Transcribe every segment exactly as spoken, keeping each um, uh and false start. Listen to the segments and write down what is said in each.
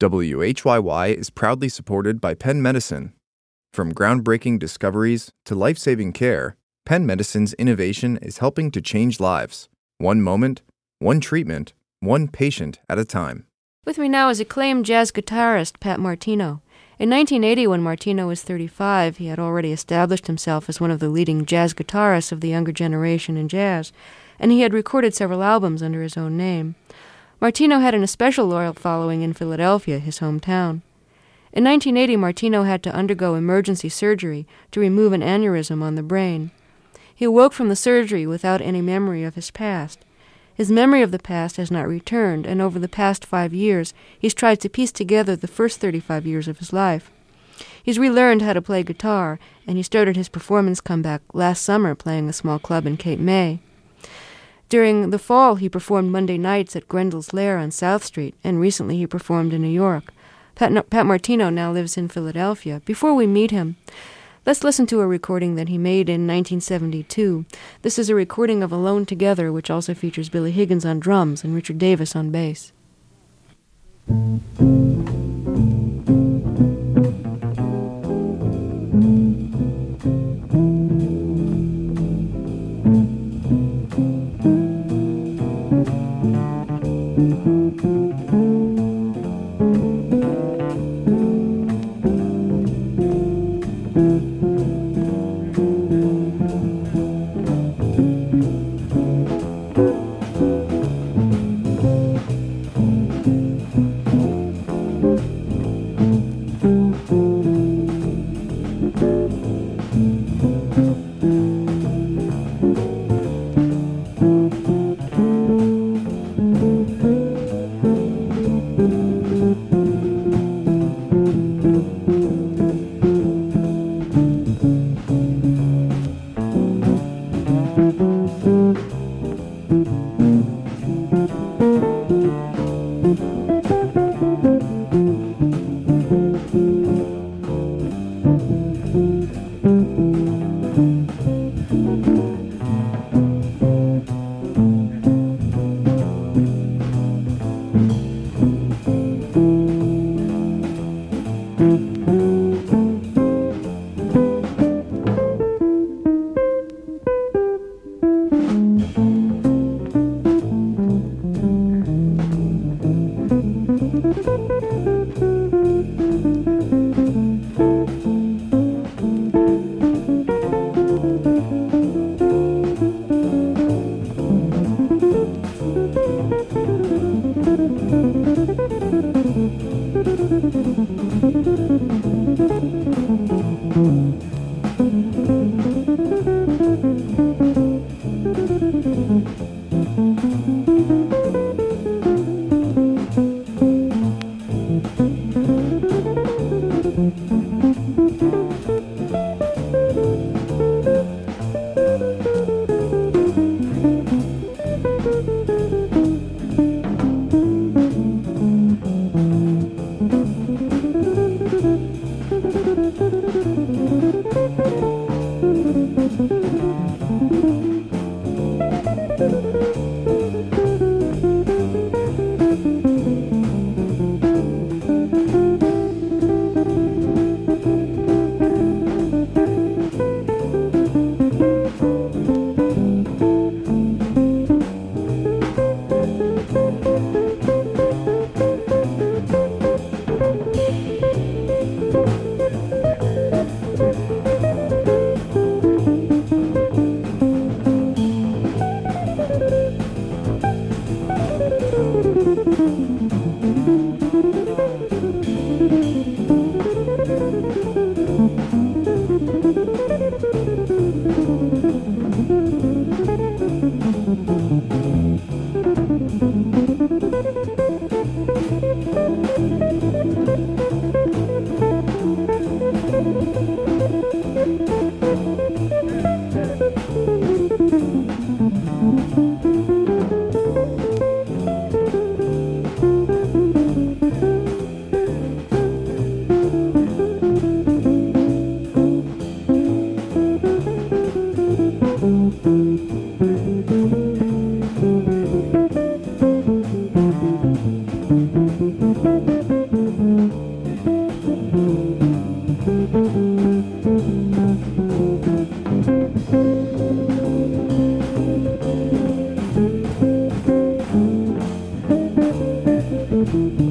W H Y Y is proudly supported by Penn Medicine. From groundbreaking discoveries to life-saving care, Penn Medicine's innovation is helping to change lives, one moment, one treatment, one patient at a time. With me now is acclaimed jazz guitarist Pat Martino. In nineteen eighty, when Martino was thirty-five, he had already established himself as one of the leading jazz guitarists of the younger generation in jazz, and he had recorded several albums under his own name. Martino had an especial loyal following in Philadelphia, his hometown. In nineteen eighty, Martino had to undergo emergency surgery to remove an aneurysm on the brain. He awoke from the surgery without any memory of his past. His memory of the past has not returned, and over the past five years, he's tried to piece together the first thirty-five years of his life. He's relearned how to play guitar, and he started his performance comeback last summer playing a small club in Cape May. During the fall, he performed Monday nights at Grendel's Lair on South Street, and recently he performed in New York. Pat, Pat Martino now lives in Philadelphia. Before we meet him, let's listen to a recording that he made in nineteen seventy-two. This is a recording of Alone Together, which also features Billy Higgins on drums and Richard Davis on bass.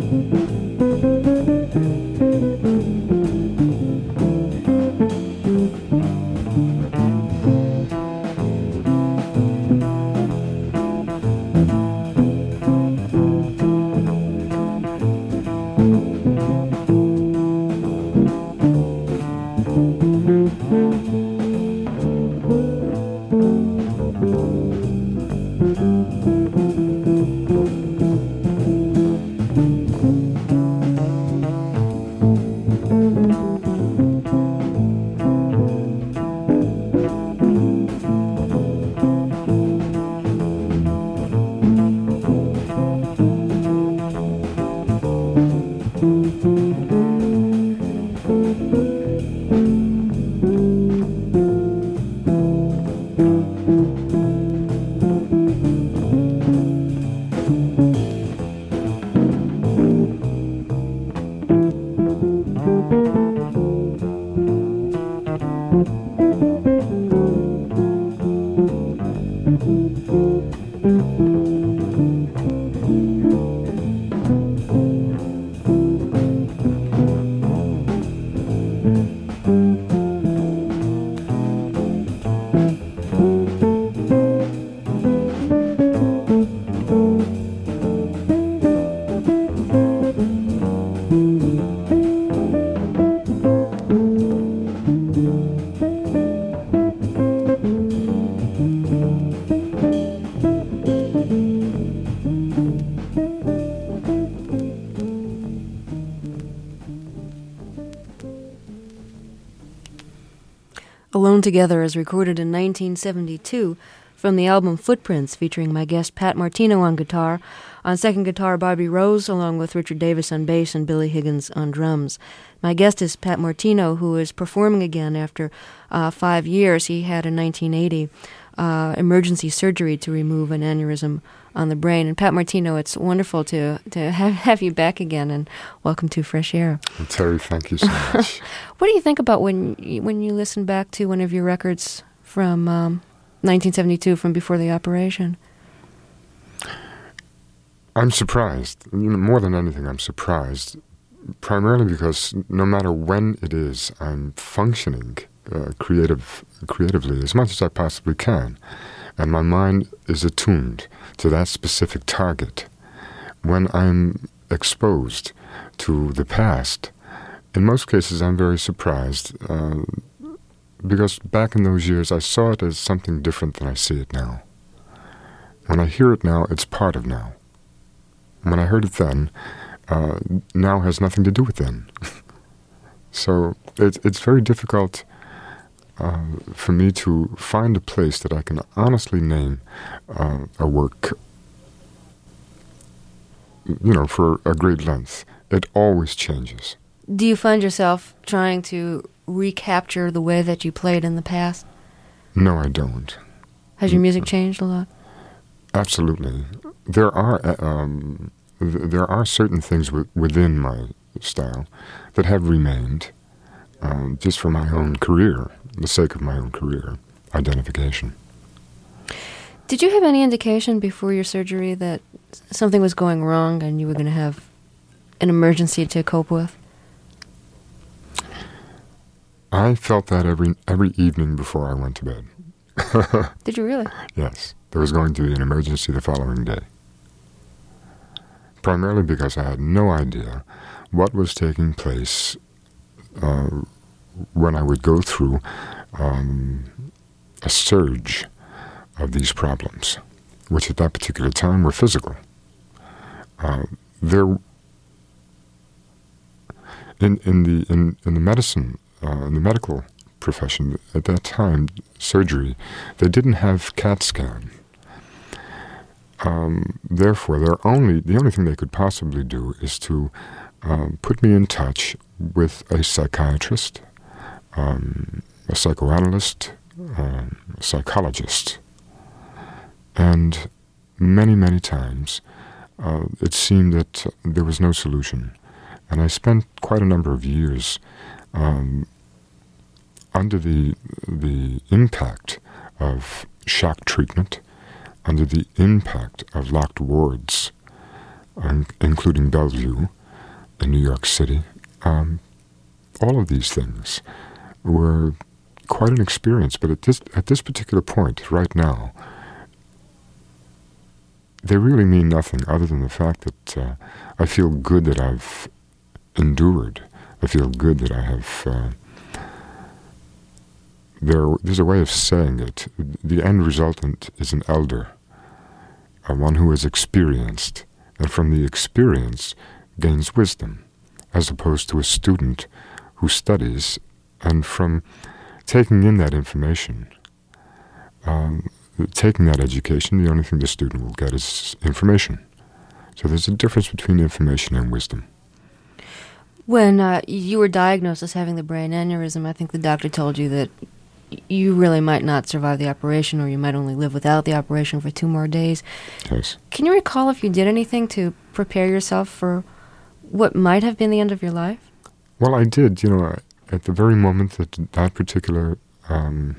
Alone Together is recorded in nineteen seventy-two from the album Footprints, featuring my guest Pat Martino on guitar, on second guitar Bobby Rose, along with Richard Davis on bass and Billy Higgins on drums. My guest is Pat Martino, who is performing again after uh, five years. He had in nineteen eighty uh, emergency surgery to remove an aneurysm on the brain. And Pat Martino, it's wonderful to to have, have you back again, and welcome to Fresh Air. Well, Terry, thank you so much. What do you think about when you, when you listen back to one of your records from um, nineteen seventy-two, from before the operation? I'm surprised. You know, more than anything, I'm surprised, primarily because no matter when it is, I'm functioning uh, creative, creatively as much as I possibly can. And my mind is attuned to that specific target. When I'm exposed to the past, in most cases I'm very surprised, uh, because back in those years I saw it as something different than I see it now. When I hear it now, it's part of now. When I heard it then, uh, now has nothing to do with then. So it, it's very difficult Uh, for me to find a place that I can honestly name uh, a work, you know, for a great length. It always changes. Do you find yourself trying to recapture the way that you played in the past? No, I don't. Has your music changed a lot? Absolutely. There are um, th- there are certain things w- within my style that have remained um, just for my own career. The sake of my own career identification. Did you have any indication before your surgery that something was going wrong and you were going to have an emergency to cope with? I felt that every every evening before I went to bed. Did you really? Yes. There was going to be an emergency the following day. Primarily because I had no idea what was taking place uh, when I would go through um, a surge of these problems, which at that particular time were physical. Uh, there, in in the in, in the medicine, uh, in the medical profession at that time, surgery, they didn't have CAT scan. Um, therefore, they're only the only thing they could possibly do is to um, put me in touch with a psychiatrist, Um, a psychoanalyst, um, a psychologist. And many, many times uh, it seemed that uh, there was no solution. And I spent quite a number of years um, under the the impact of shock treatment, under the impact of locked wards, um, including Bellevue, in New York City. Um, all of these things were quite an experience, but at this at this particular point, right now, they really mean nothing other than the fact that uh, I feel good that I've endured. I feel good that I have... Uh, there, there's a way of saying it. The end resultant is an elder, uh, one who has experienced, and from the experience gains wisdom, as opposed to a student who studies, and from taking in that information, um, taking that education, the only thing the student will get is information. So there's a difference between information and wisdom. When uh, you were diagnosed as having the brain aneurysm, I think the doctor told you that you really might not survive the operation, or you might only live without the operation for two more days. Yes. Can you recall if you did anything to prepare yourself for what might have been the end of your life? Well, I did. You know, at the very moment that that particular um,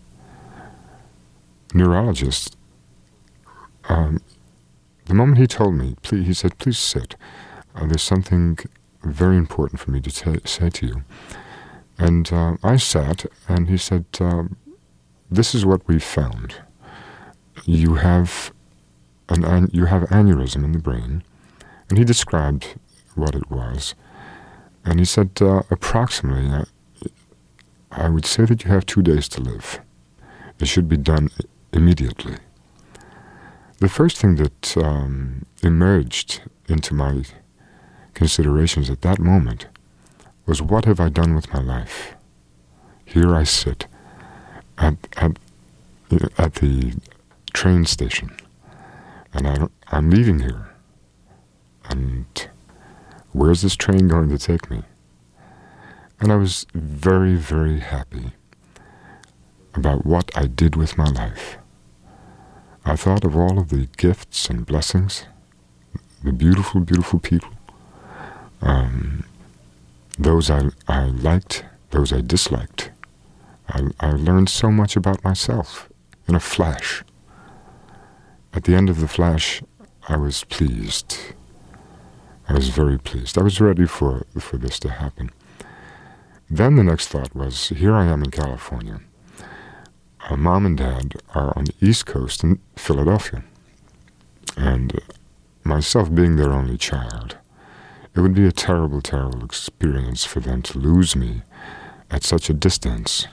neurologist, um, the moment he told me, please, he said, please sit. Uh, there's something very important for me to t- say to you. And uh, I sat, and he said, uh, this is what we've found. You have an, an you have aneurysm in the brain. And he described what it was. And he said, uh, approximately, uh, I would say that you have two days to live. It should be done immediately. The first thing that um, emerged into my considerations at that moment was, what have I done with my life? Here I sit at at, at the train station, and I, I'm leaving here. And where's this train going to take me? And I was very, very happy about what I did with my life. I thought of all of the gifts and blessings, the beautiful, beautiful people, um, those I, I liked, those I disliked. I, I learned so much about myself in a flash. At the end of the flash, I was pleased. I was very pleased. I was ready for, for this to happen. Then the next thought was, here I am in California. Uh, Mom and Dad are on the East Coast in Philadelphia. And uh, myself being their only child, it would be a terrible, terrible experience for them to lose me at such a distance.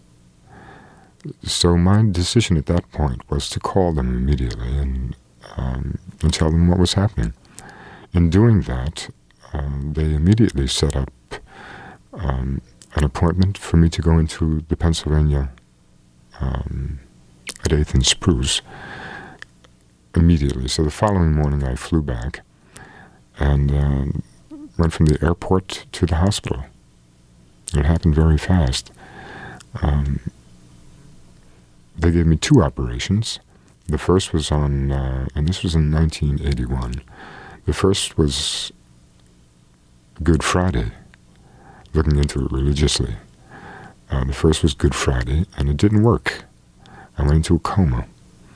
So my decision at that point was to call them immediately and, um, and tell them what was happening. In doing that, um, they immediately set up um, an appointment for me to go into the Pennsylvania um, at eighth and Spruce immediately. So the following morning I flew back and um, went from the airport to the hospital. It happened very fast. Um, they gave me two operations. The first was on, uh, and this was in nineteen eighty-one. The first was Good Friday, looking into it religiously. Uh, the first was Good Friday, and it didn't work. I went into a coma.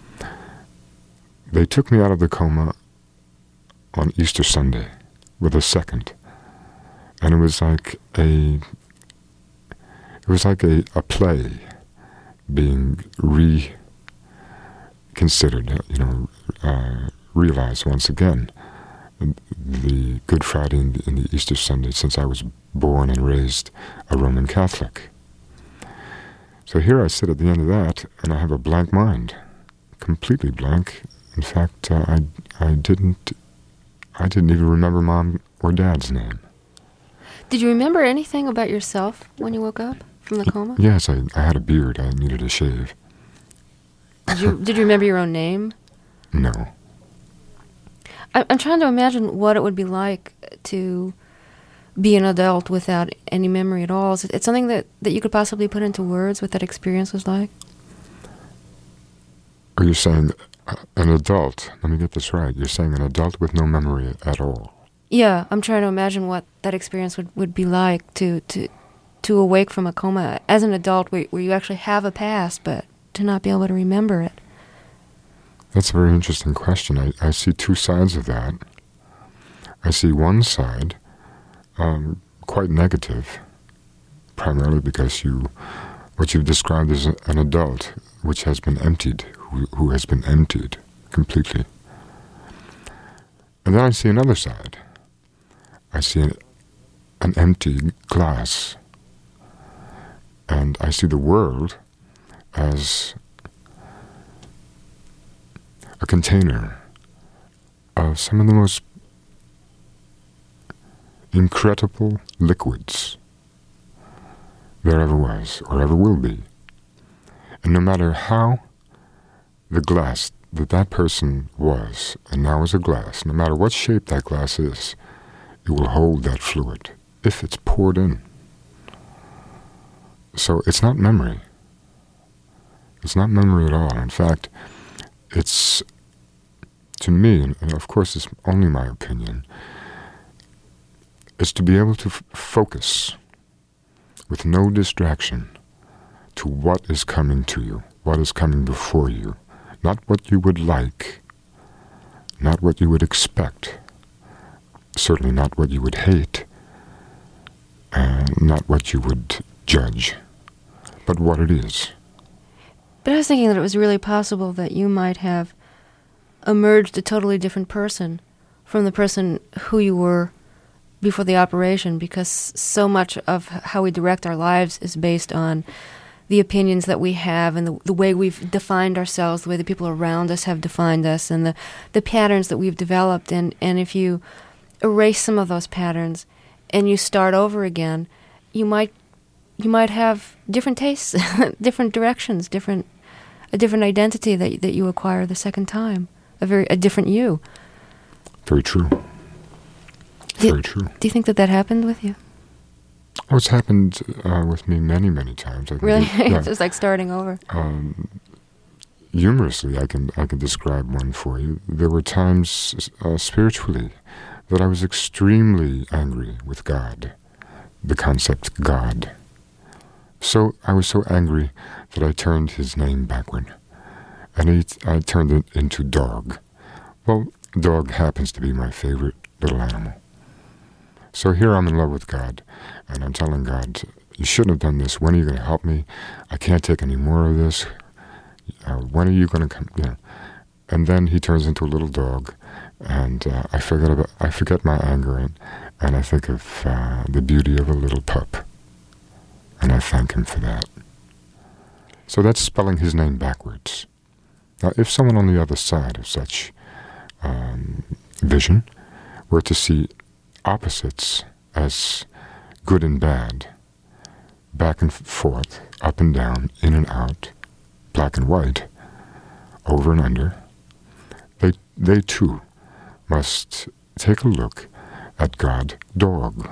They took me out of the coma on Easter Sunday with a second. And it was like a, it was like a, a play being reconsidered, you know, uh, realized once again. The Good Friday and the, and the Easter Sunday, since I was born and raised a Roman Catholic. So here I sit at the end of that, and I have a blank mind, completely blank. In fact, uh, I I didn't I didn't even remember Mom or Dad's name. Did you remember anything about yourself when you woke up from the coma? Yes, I, I had a beard. I needed a shave. Did you Did you remember your own name? No. I, I'm trying to imagine what it would be like to be an adult without any memory at all. Is it, it's something that, that you could possibly put into words what that experience was like? Are you saying uh, an adult? Let me get this right. You're saying an adult with no memory at all? Yeah, I'm trying to imagine what that experience would, would be like to, to to awake from a coma as an adult where, where you actually have a past, but to not be able to remember it. That's a very interesting question. I, I see two sides of that. I see one side um, quite negative, primarily because you, what you've described as an adult which has been emptied, who, who has been emptied completely. And then I see another side. I see an, an empty glass. And I see the world as a container of some of the most incredible liquids there ever was or ever will be. And no matter how the glass that that person was, and now is a glass, no matter what shape that glass is, it will hold that fluid if it's poured in. So it's not memory. It's not memory at all. In fact, it's, to me, and of course it's only my opinion, it's to be able to f- focus with no distraction to what is coming to you, what is coming before you. Not what you would like, not what you would expect, certainly not what you would hate, and not what you would judge, but what it is. But I was thinking that it was really possible that you might have emerged a totally different person from the person who you were before the operation, because so much of how we direct our lives is based on the opinions that we have and the, the way we've defined ourselves, the way the people around us have defined us, and the, the patterns that we've developed. And, and if you erase some of those patterns and you start over again, you might you might have different tastes, different directions, different a different identity that that you acquire the second time, a very a different you. Very true. Do, Very true. Do you think that that happened with you? Oh, it's happened uh, with me many, many times. I Really? It, yeah. It's just like starting over. Um, humorously, I can I can describe one for you. There were times uh, spiritually that I was extremely angry with God, the concept God. So I was so angry that I turned his name backward, and he, I turned it into dog. Well, dog happens to be my favorite little animal. So here I'm in love with God, and I'm telling God, you shouldn't have done this. When are you going to help me? I can't take any more of this. Uh, when are you going to come? You know. And then he turns into a little dog, and uh, I forget about I forget my anger, and, and I think of uh, the beauty of a little pup, and I thank him for that. So that's spelling his name backwards. Now, if someone on the other side of such um, vision were to see opposites as good and bad, back and forth, up and down, in and out, black and white, over and under, they they too must take a look at God, dog,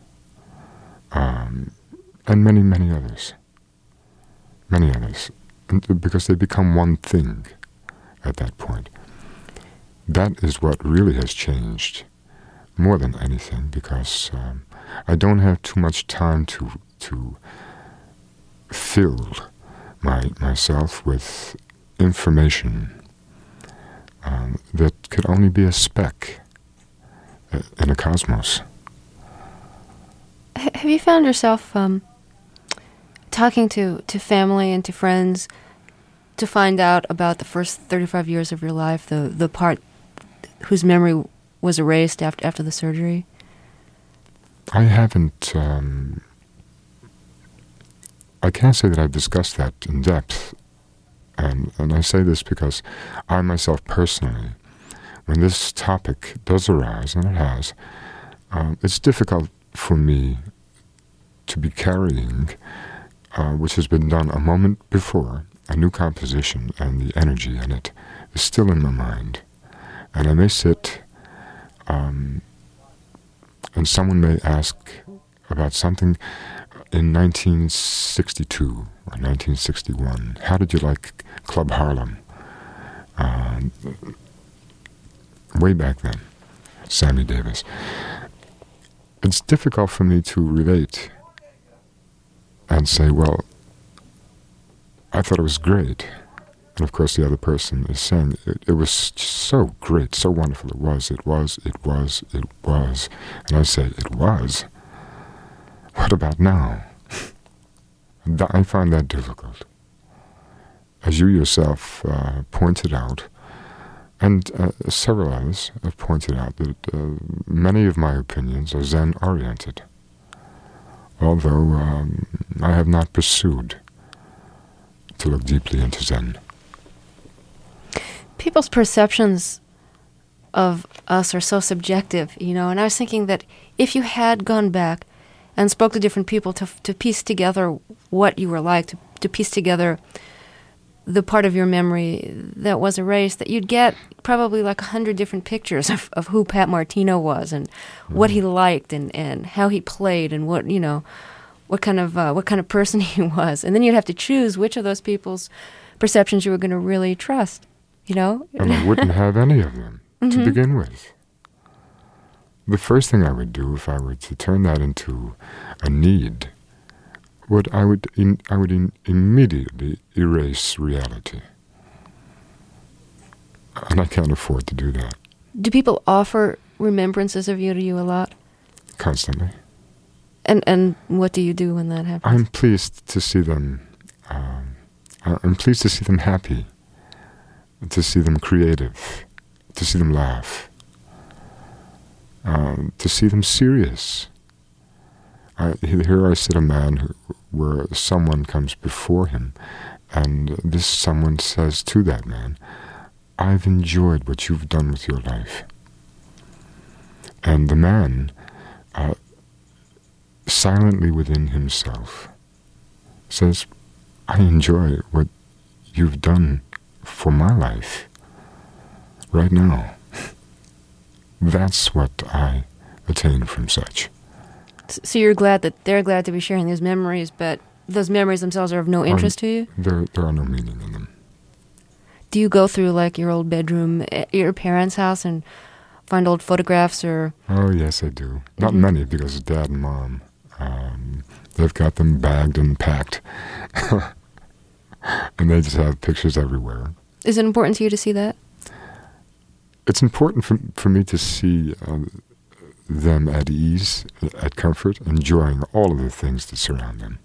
um, and many, many others, many others, and because they become one thing at that point. That is what really has changed more than anything, because um, I don't have too much time to to fill my myself with information um, that could only be a speck in a cosmos. Have you found yourself um, talking to, to family and to friends to find out about the first thirty-five years of your life, the, the part whose memory was erased after after the surgery? I haven't. Um, I can't say that I've discussed that in depth, and and I say this because I myself personally, when this topic does arise, and it has, um, it's difficult for me to be carrying, uh, which has been done a moment before, a new composition, and the energy in it is still in my mind, and I may sit. Um, and someone may ask about something in nineteen sixty-two or nineteen sixty-one. How did you like Club Harlem? Uh, way back then, Sammy Davis. It's difficult for me to relate and say, well, I thought it was great, And of course the other person is saying, it, it was so great, so wonderful, it was, it was, it was, it was. And I say, it was? What about now? I find that difficult. As you yourself uh, pointed out, and uh, several others have pointed out, that uh, many of my opinions are Zen-oriented, although um, I have not pursued to look deeply into Zen. People's perceptions of us are so subjective, you know, and I was thinking that if you had gone back and spoke to different people to to piece together what you were like, to, to piece together the part of your memory that was erased, that you'd get probably like a hundred different pictures of, of who Pat Martino was and mm. what he liked and, and how he played and what, you know, what kind of uh, what kind of person he was. And then you'd have to choose which of those people's perceptions you were going to really trust, you know? And I wouldn't have any of them mm-hmm. to begin with. The first thing I would do if I were to turn that into a need, would I would in, I would in, immediately erase reality. And I can't afford to do that. Do people offer remembrances of you to you a lot? Constantly. And and what do you do when that happens? I'm pleased to see them. Um, I'm pleased to see them happy, to see them creative, to see them laugh, um, to see them serious. I, here I sit a man who, where someone comes before him, and this someone says to that man, "I've enjoyed what you've done with your life." And the man, uh, silently within himself, says, "I enjoy what you've done for my life right now." That's what I attain from such. So you're glad that they're glad to be sharing these memories, but those memories themselves are of no interest um, to you? There, there are no meaning in them. Do you go through, like, your old bedroom at your parents' house and find old photographs or... Oh, yes, I do. Not mm-hmm. many, because Dad and Mom, um, they've got them bagged and packed. And they just have pictures everywhere. Is it important to you to see that? It's important for, for me to see uh, them at ease, at comfort, enjoying all of the things that surround them.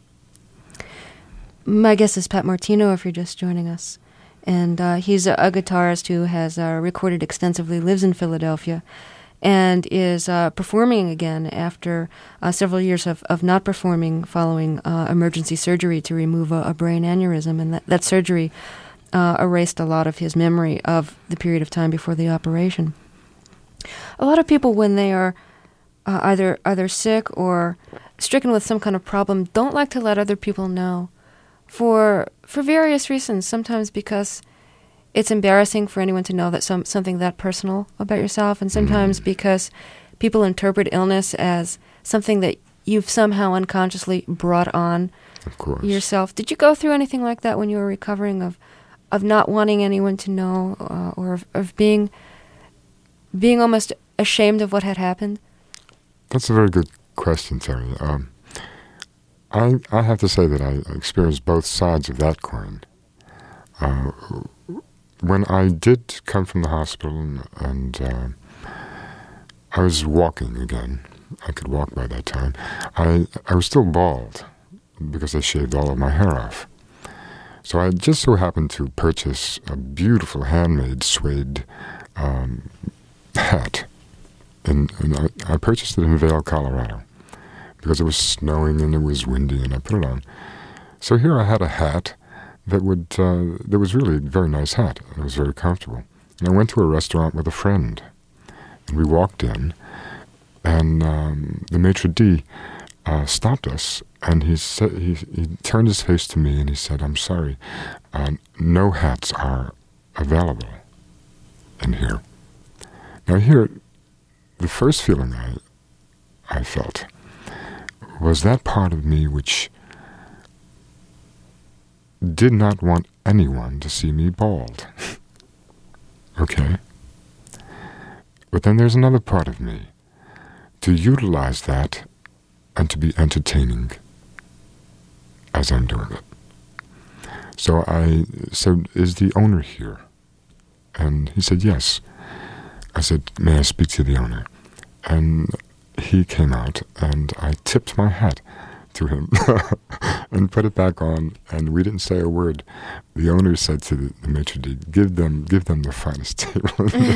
My guest is Pat Martino, if you're just joining us. And uh, he's a, a guitarist who has uh, recorded extensively, lives in Philadelphia, and is uh, performing again after uh, several years of, of not performing following uh, emergency surgery to remove a, a brain aneurysm. And that, that surgery uh, erased a lot of his memory of the period of time before the operation. A lot of people, when they are uh, either either sick or stricken with some kind of problem, don't like to let other people know. For for various reasons, sometimes because it's embarrassing for anyone to know that some something that personal about yourself, and sometimes mm. because people interpret illness as something that you've somehow unconsciously brought on of course. yourself. Did you go through anything like that when you were recovering, of of not wanting anyone to know, uh, or of, of being being almost ashamed of what had happened? That's a very good question, Terry. Um, I, I have to say that I experienced both sides of that coin. Uh, when I did come from the hospital and, and uh, I was walking again, I could walk by that time, I, I was still bald because I shaved all of my hair off. So I just so happened to purchase a beautiful handmade suede um, hat. And, and I, I purchased it in Vail, Colorado, because it was snowing and it was windy, and I put it on. So here I had a hat that would uh, that was really a very nice hat. It was very comfortable. And I went to a restaurant with a friend, and we walked in, and um, the maitre d' uh, stopped us, and he said he, he turned his face to me and he said, "I'm sorry, uh, no hats are available in here." Now here, the first feeling I I felt was that part of me which did not want anyone to see me bald. Okay? But then there's another part of me, to utilize that and to be entertaining as I'm doing it. So I said, "Is the owner here?" And he said, "Yes." I said, "May I speak to the owner?" And he came out, and I tipped my hat to him and put it back on, and we didn't say a word. The owner said to the, the maitre d', give them, give them the finest table.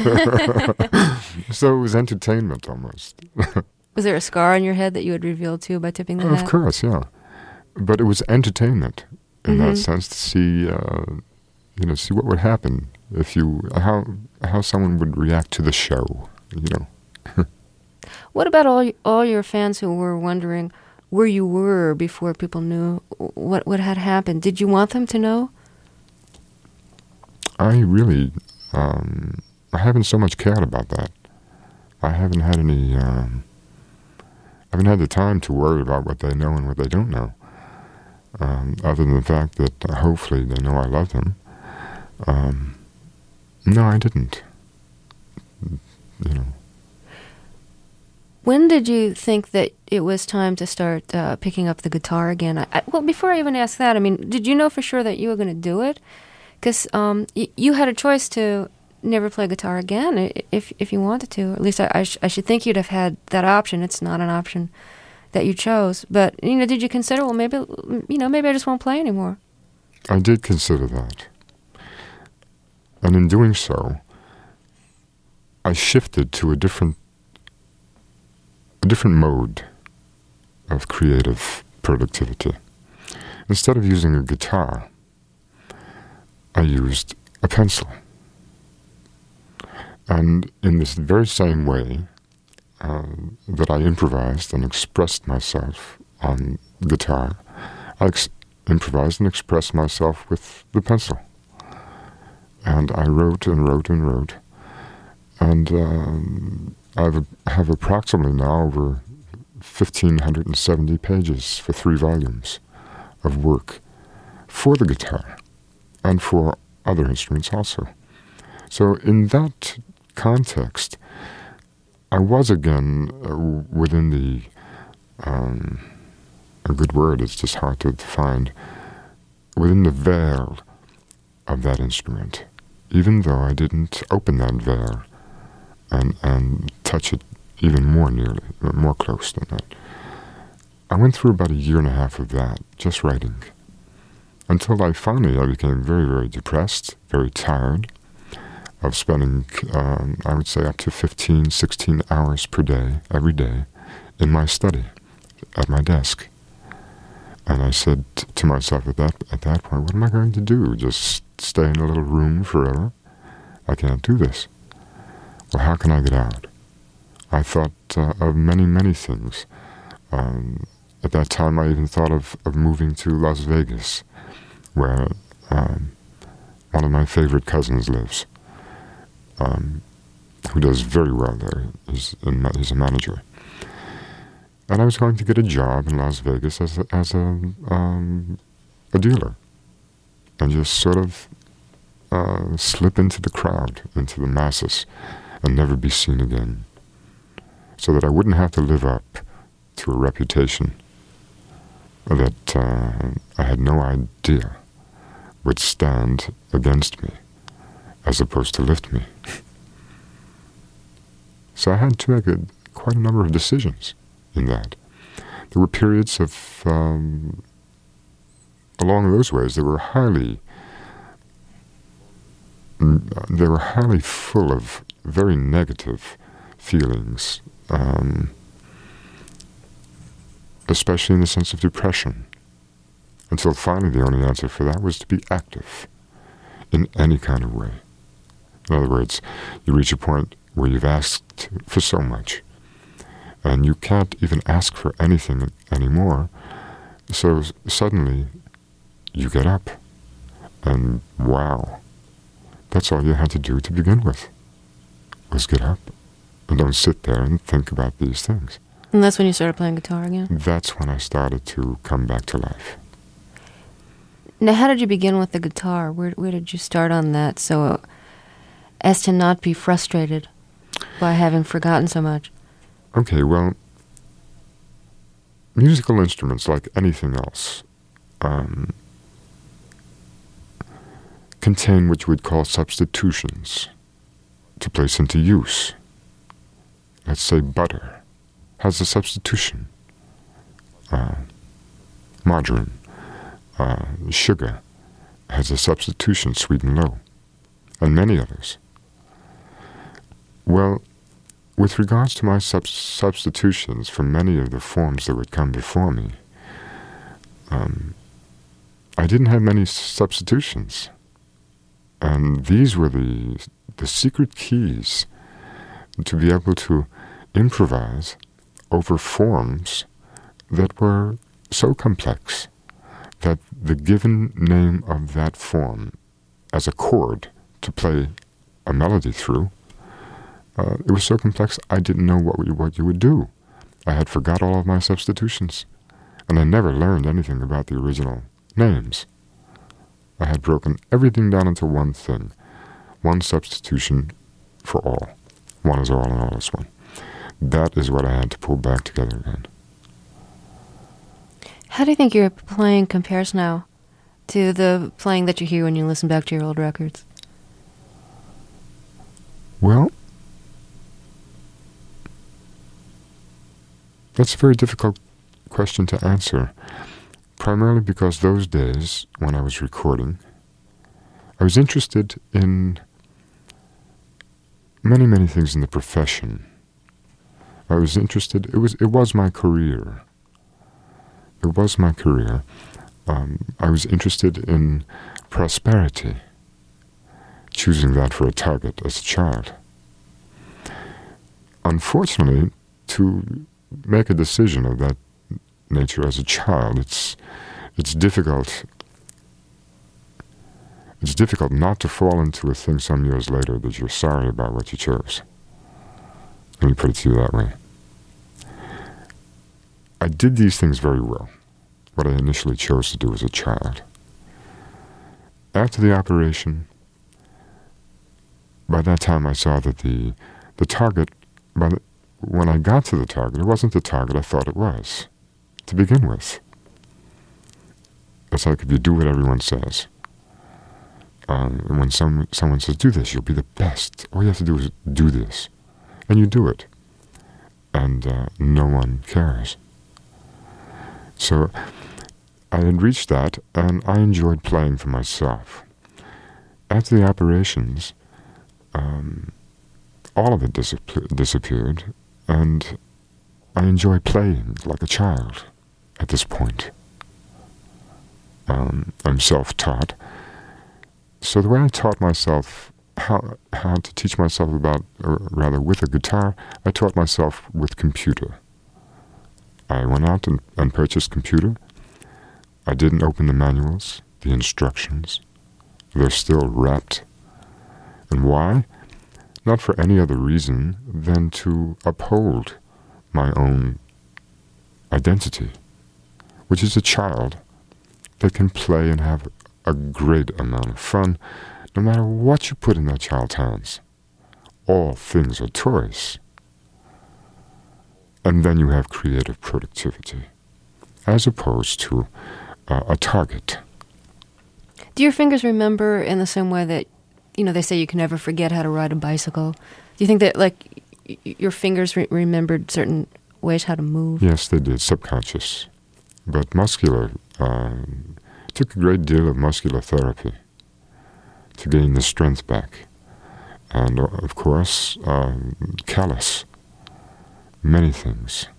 So it was entertainment almost. Was there a scar on your head that you had revealed too by tipping the Of hat? course, yeah. But it was entertainment in Mm-hmm. that sense, to see, uh, you know, see what would happen if you, how how someone would react to the show, you know. What about all y- all your fans who were wondering where you were before people knew what what had happened? Did you want them to know? I really, um, I haven't so much cared about that. I haven't had any, um, I haven't had the time to worry about what they know and what they don't know. Um, other than the fact that uh, hopefully they know I love them. Um, no, I didn't. You know. When did you think that it was time to start uh, picking up the guitar again? I, I, well, before I even ask that, I mean, did you know for sure that you were going to do it? Because um, y- you had a choice to never play guitar again i- if if you wanted to. At least I, I, sh- I should think you'd have had that option. It's not an option that you chose. But, you know, did you consider, well, maybe, you know, maybe I just won't play anymore? I did consider that. And in doing so, I shifted to a different a different mode of creative productivity. Instead of using a guitar, I used a pencil. And in this very same way uh, that I improvised and expressed myself on guitar, I ex- improvised and expressed myself with the pencil. And I wrote and wrote and wrote. And um, I have, have approximately now over one thousand five hundred seventy pages for three volumes of work for the guitar and for other instruments also. So in that context, I was again uh, within the, um, a good word, it's just hard to find, within the veil of that instrument, even though I didn't open that veil and and touch it even more nearly, more close than that. I went through about a year and a half of that, just writing, until I finally, I became very, very depressed, very tired of spending, um, I would say, up to fifteen, sixteen hours per day, every day, in my study, at my desk. And I said t- to myself at that at that point, what am I going to do? Just stay in a little room forever? I can't do this. Well, how can I get out? I thought uh, of many, many things. Um, at that time, I even thought of, of moving to Las Vegas, where um, one of my favorite cousins lives, um, who does very well there. He's a, he's a manager. And I was going to get a job in Las Vegas as a, as a, um, a dealer, and just sort of uh, slip into the crowd, into the masses, and never be seen again, so that I wouldn't have to live up to a reputation that uh, I had no idea would stand against me, as opposed to lift me. So I had to make a, quite a number of decisions in that. There were periods of, um, along those ways, they were highly, they were highly full of very negative feelings, um, especially in the sense of depression, until finally the only answer for that was to be active in any kind of way. In other words, you reach a point where you've asked for so much, and you can't even ask for anything anymore, so suddenly you get up, and wow, that's all you had to do to begin with, was get up, and don't sit there and think about these things. And that's when you started playing guitar again? That's when I started to come back to life. Now, how did you begin with the guitar? Where where did you start on that, so uh, as to not be frustrated by having forgotten so much? Okay, well, musical instruments, like anything else, um, contain what you would call substitutions to place into use. Let's say butter has a substitution. Uh, margarine, uh, sugar has a substitution, sweet and low, and many others. Well, with regards to my sub- substitutions for many of the forms that would come before me, um, I didn't have many substitutions. And these were the, the secret keys to be able to improvise over forms that were so complex that the given name of that form as a chord to play a melody through, uh, it was so complex I didn't know what, we, what you would do. I had forgot all of my substitutions, and I never learned anything about the original names. I had broken everything down into one thing, one substitution for all. One is all and all is one. That is what I had to pull back together again. How do you think your playing compares now to the playing that you hear when you listen back to your old records? Well, that's a very difficult question to answer, primarily because those days when I was recording, I was interested in many, many things in the profession. I was interested, it was, it was my career. It was my career. Um, I was interested in prosperity, choosing that for a target as a child. Unfortunately, to make a decision of that nature as a child, it's it's difficult. It's difficult not to fall into a thing some years later that you're sorry about what you chose. Let me put it to you that way. I did these things very well, what I initially chose to do as a child. After the operation, by that time I saw that the the target, by the, when I got to the target, it wasn't the target I thought it was, to begin with. It's like if you do what everyone says. Um, and when some, someone says, do this, you'll be the best. All you have to do is do this. And you do it. And uh, no one cares. So I had reached that, and I enjoyed playing for myself. After the operations, um, all of it disap- disappeared, and I enjoy playing like a child at this point. Um, I'm self-taught. So the way I taught myself how how to teach myself about, or rather with a guitar, I taught myself with computer. I went out and, and purchased computer. I didn't open the manuals, the instructions. They're still wrapped. And why? Not for any other reason than to uphold my own identity, which is a child that can play and have a great amount of fun, no matter what you put in that child's hands. All things are toys. And then you have creative productivity, as opposed to uh, a target. Do your fingers remember in the same way that, you know, they say you can never forget how to ride a bicycle? Do you think that, like, y- your fingers re- remembered certain ways how to move? Yes, they did, subconscious. But muscular, uh, it took a great deal of muscular therapy to gain the strength back. And, uh, of course, um, callus, many things.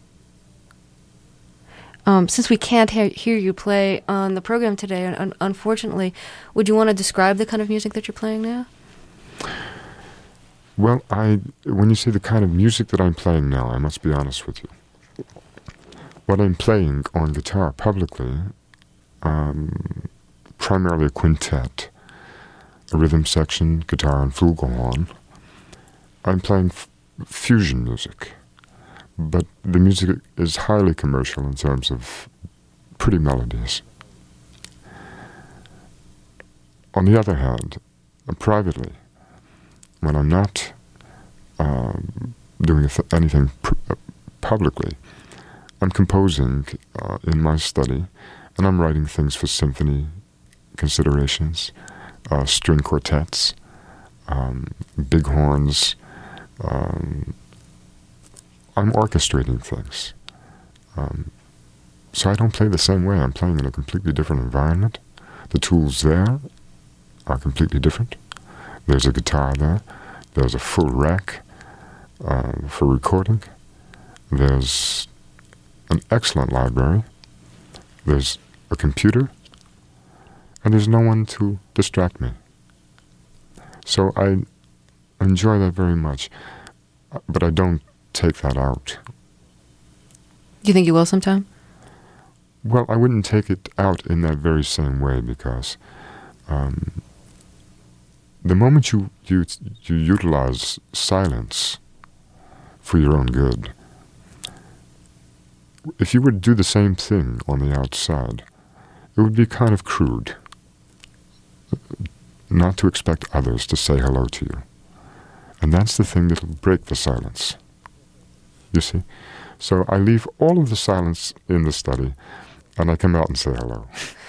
Um, since we can't he- hear you play on the program today, un- unfortunately, would you want to describe the kind of music that you're playing now? Well, I when you say the kind of music that I'm playing now, I must be honest with you. What I'm playing on guitar publicly, um, primarily a quintet, a rhythm section, guitar and flugelhorn. I'm playing f- fusion music, but the music is highly commercial in terms of pretty melodies. On the other hand, uh, privately, when I'm not um, doing th- anything pr- uh, publicly, I'm composing uh, in my study, and I'm writing things for symphony considerations. uh, string quartets, um, big horns. Um, I'm orchestrating things. Um, so I don't play the same way. I'm playing in a completely different environment. The tools there are completely different. There's a guitar there. There's a full rack uh, for recording. There's an excellent library. There's a computer. And there's no one to distract me. So I enjoy that very much. But I don't take that out. Do you think you will sometime? Well, I wouldn't take it out in that very same way because um, the moment you, you you utilize silence for your own good, if you were to do the same thing on the outside, it would be kind of crude not to expect others to say hello to you. And that's the thing that'll break the silence. You see? So I leave all of the silence in the study, and I come out and say hello.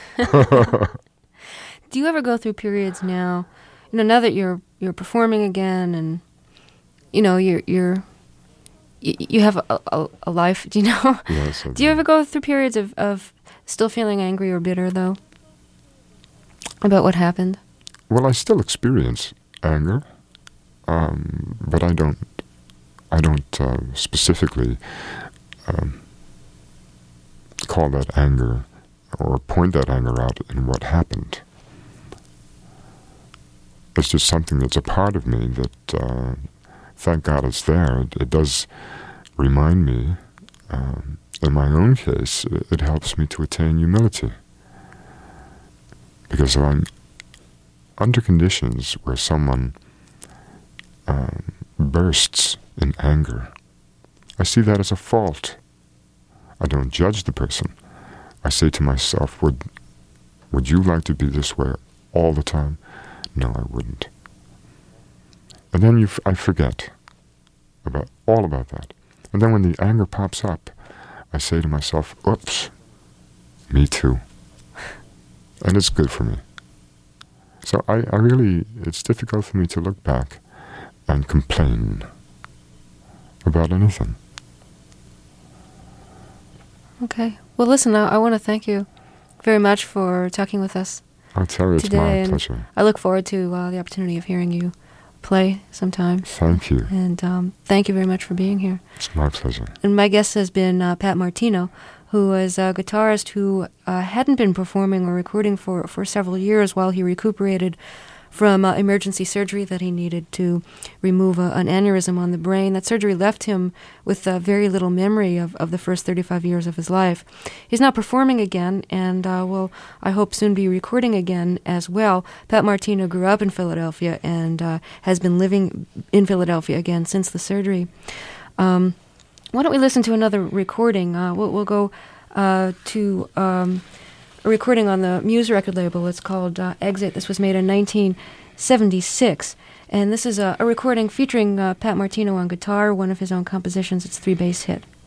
Do you ever go through periods now, you know, now that you're you're performing again, and you know you're you're you, you have a, a, a life, do you know? Yes, I do. do you ever go through periods of, of still feeling angry or bitter, though, about what happened? Well, I still experience anger, um, but I don't. I don't uh, specifically um, call that anger or point that anger out in what happened. It's just something that's a part of me that, uh, thank God it's there. It, it does remind me, um, in my own case, it, it helps me to attain humility. Because if I'm under conditions where someone um, bursts in anger, I see that as a fault. I don't judge the person. I say to myself, would would you like to be this way all the time? No, I wouldn't. And then you f- I forget about all about that. And then when the anger pops up, I say to myself, oops, me too. And it's good for me. So I, I really, it's difficult for me to look back and complain about anything. Okay. Well, listen, I, I want to thank you very much for talking with us. Oh, Terry, it's today, my pleasure. I look forward to uh, the opportunity of hearing you play sometime. Thank you. And um, thank you very much for being here. It's my pleasure. And my guest has been uh, Pat Martino, who is a guitarist who uh, hadn't been performing or recording for, for several years while he recuperated from uh, emergency surgery that he needed to remove a, an aneurysm on the brain. That surgery left him with uh, very little memory of, of the first thirty-five years of his life. He's now performing again and uh, will, I hope, soon be recording again as well. Pat Martino grew up in Philadelphia and uh, has been living in Philadelphia again since the surgery. Um, why don't we listen to another recording? Uh, we'll, we'll go uh, to um, a recording on the Muse record label. It's called uh, Exit. This was made in nineteen seventy-six. And this is a, a recording featuring uh, Pat Martino on guitar, one of his own compositions. It's a three-bass hit.